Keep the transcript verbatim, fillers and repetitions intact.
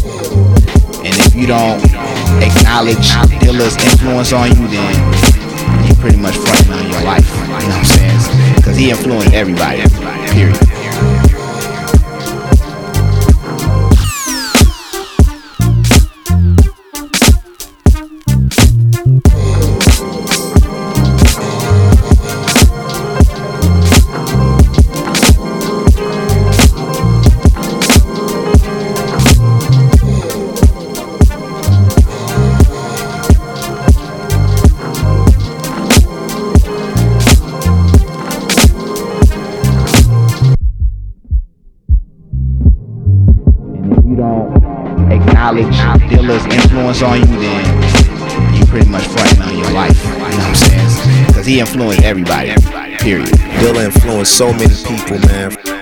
And if you don't acknowledge Dilla's influence on you, then you pretty much fronting on your life. You know what I'm saying? Because he influenced everybody, period. You don't acknowledge Dilla's influence on you, then you pretty much fronting on your life. You know what I'm saying? Because he influenced everybody, period. Dilla influenced so many people, man.